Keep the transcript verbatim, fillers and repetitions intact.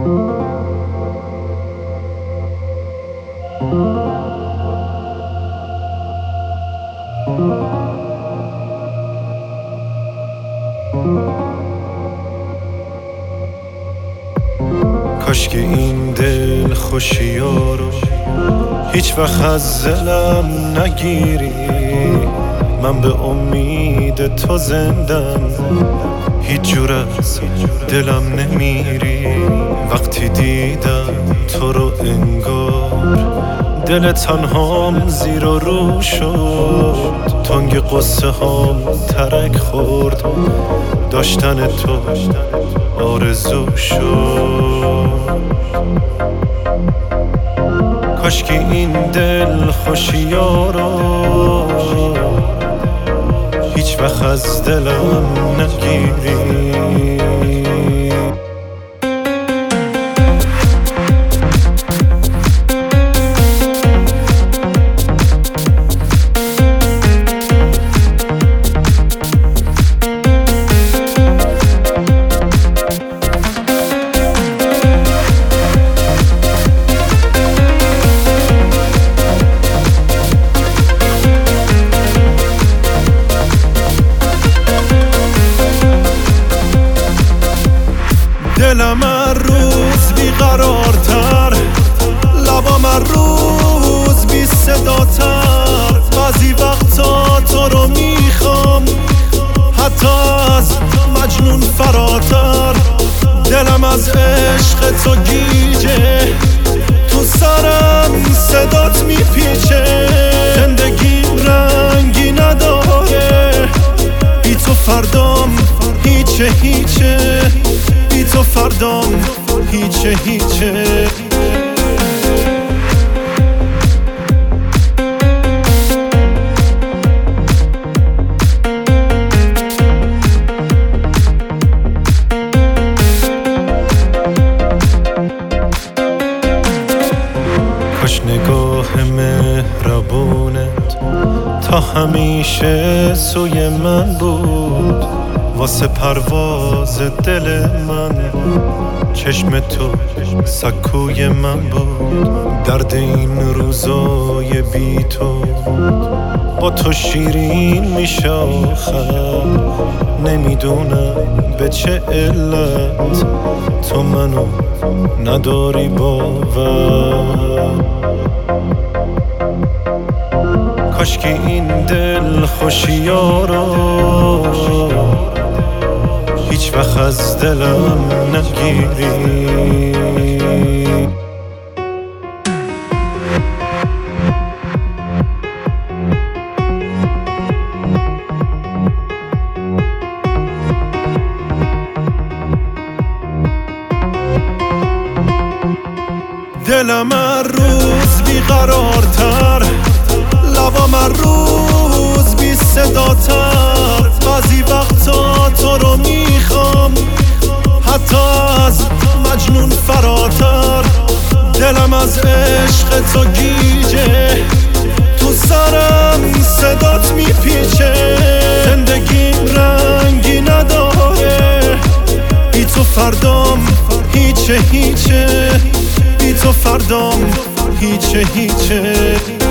کاش که این دل خوشی‌ها رو هیچ وقت از دلم نگیری. من به امید تو زندم، هیچ جور از دلم نمیری. وقتی دیدم تو رو انگار دل تنهام زیر و رو شد. تنگ قصه هام ترک خورد، داشتن تو آرزو شد. کاش که این دل خوشی‌ها رو هیچ وقت از دلم نگیری. دلم هر روز بیقرارتر، لبام هر روز بی صداتر. بعضی وقتا تو رو میخوام حتی از مجنون فراتر. دلم از عشق تو گیجه، تو سرم صدات میپیچه. زندگیم رنگی نداره، بی تو فردام هیچه هیچه. بی تو فردام هیچه هیچه. کاش نگاه مهربونت تا همیشه سوی من بود. واسه پرواز دل من چشم تو سکوی من بود. درد این روزای بی تو با تو شیرین میشه آخر. نمیدونم به چه علت تو منو نداری باور. کاش که این دل خوشی‌ها رو هیچ وقت از دلم نگیری. دلم هر روز بیقرارتر، لبام هر روز بی صداتر. بعضی وقتا تو رو میخوام حتی از مجنون فراتر. دلم از عشق تو گیجه، تو سرم صدات میپیچه. زندگیم رنگی نداره، بی تو فردام هیچه هیچه. بی تو فردام هیچه هیچه.